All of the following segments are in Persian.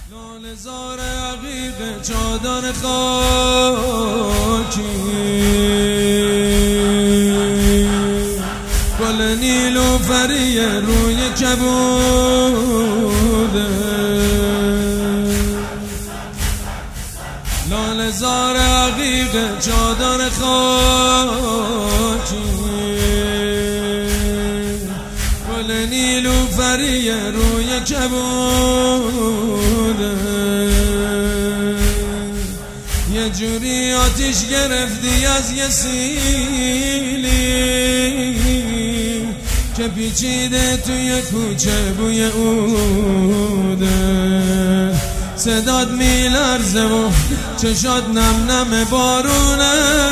لاله زار عقیق چادر خاکی، گل نیلوفری روی کبوده. لاله زار عقیق چادر خاکی، گل نیلوفری روی کبوده. یه جوری آتیش گرفتی از یه سیلی که پیچیده توی کوچه بوی اوده. صدات میلرزه و چشات نم نم بارونه.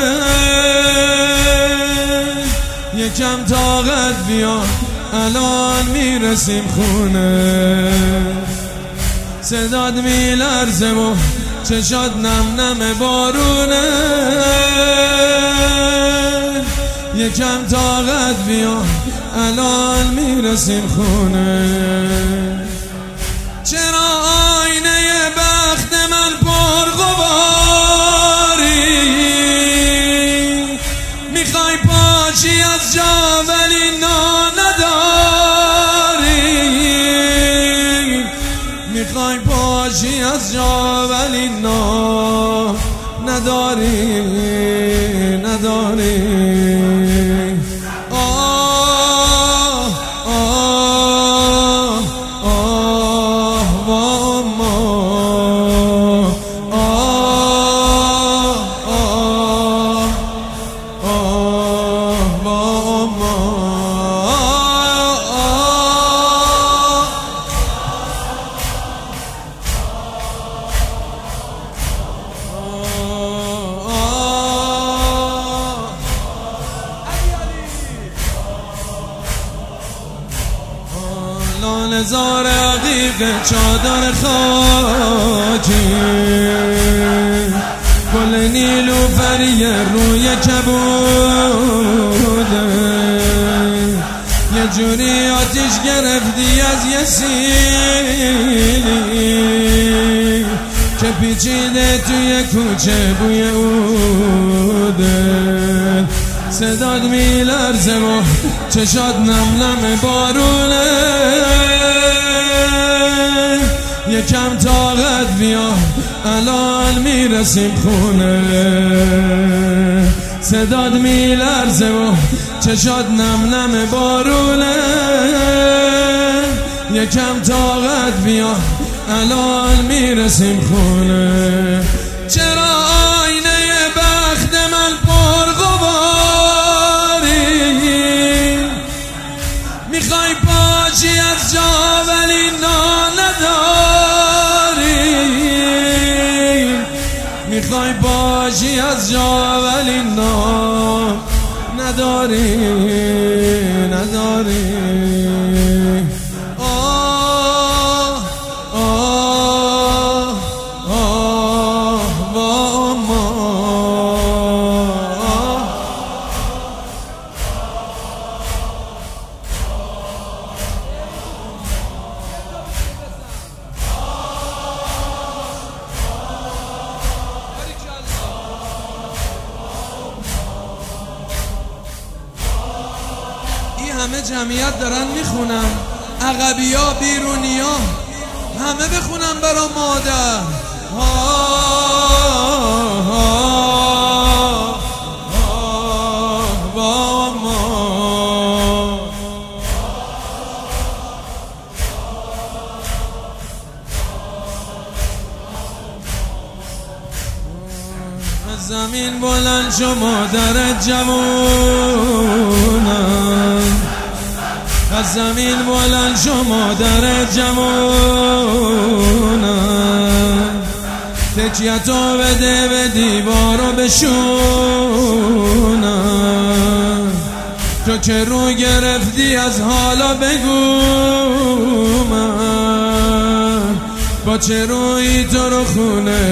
یکم طاقت بیا الان میرسیم خونه. صدات میلرزه و چشات نم نم بارونه. یکم طاقت بیا الان میرسیم خونه. چرا آینه بخت من پرغباری؟ میخوای پاشی از جا ولی نا نداری. میخوای پاشی از جا ولی نا نداری. لاله زار عقیق چادر خاکی، گل نیلوفری روی کبوده. یه جوری آتیش گرفتی از یه سیلی که پیچیده توی کوچه بوی اوده. صدات میلرزه و چشات نم نم بارونه. یکم طاقت بیا الان میرسیم خونه. صدات میلرزه و چشات نم نم بارونه. یکم طاقت بیا الان میرسیم خونه. چرا آینه بخت من پرغباری؟ میخوای پاشی از جا ولی نا نداری. میخوای پاشی از جا ولی نا نداری. همه جمعیت دارن میخونن، عقبیا بیرونیا همه بخونن برا مادر. از زمین بلند شو مادر جوونم، از زمین بلند شو مادر جوونم. تکیتو بده به دیوارو بشونم. تو که رو گرفتی از حالا بگو من با چه روی تو رو خونه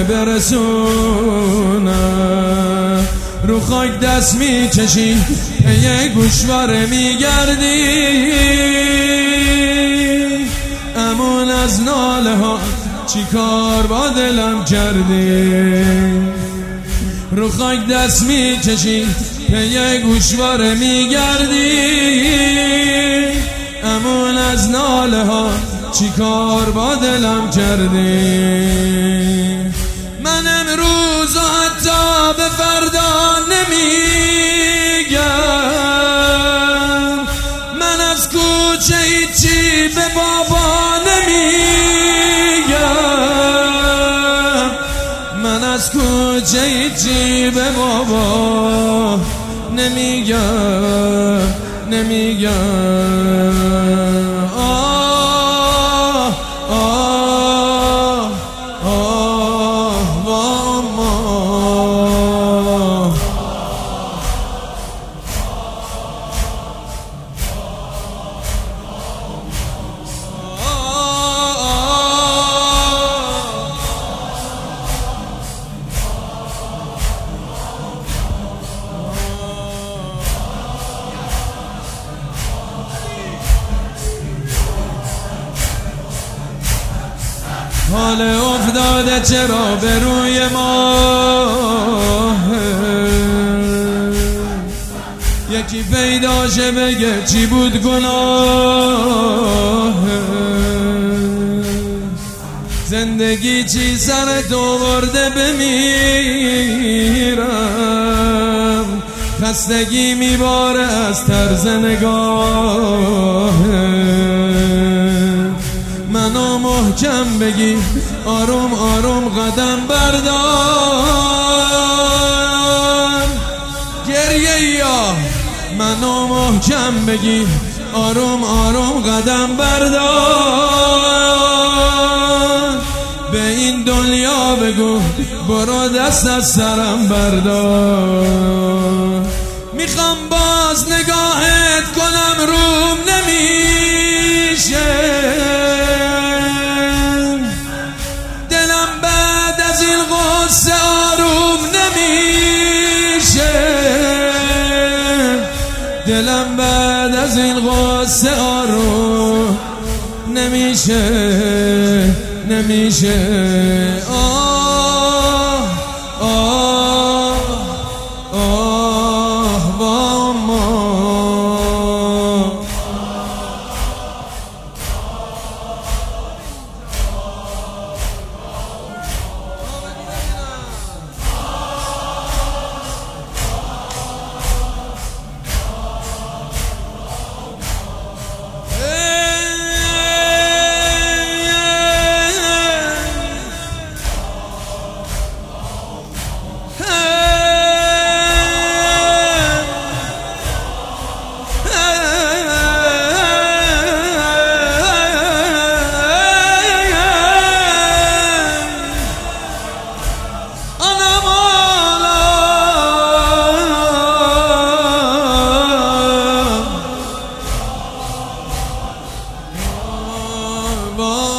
برسونم. رو خاک دست میکشی یه گوشواره میگردی، امون از ناله ها چی کار با دلم کردی؟ رو خاک دست میکشی پی گوشواره میگردی، امون از ناله ها چی کار با دلم کردی؟ من امروز و حتی به فردا نمیگم، من از کوچه هیچی به بابا نمیگم، من از کوچه هیچی به بابا نمیگم. حال افتاده چرا به روی ما، یکی پیدا شه بگه چی بود گناه، زندگی چی سر تو برده بمیرم، خستگی میباره از طرز نگاه، منو محکم بگی آروم آروم قدم بردار، گریه یا منو محکم بگی آروم آروم قدم بردار، به این دنیا بگو برو دست از سرم بردار، میخوام باز نگاهت کنم روم نمیشه، غصه آروم نمیشه، دلم بعد از این غصه آروم نمیشه. آه آه آه با ما با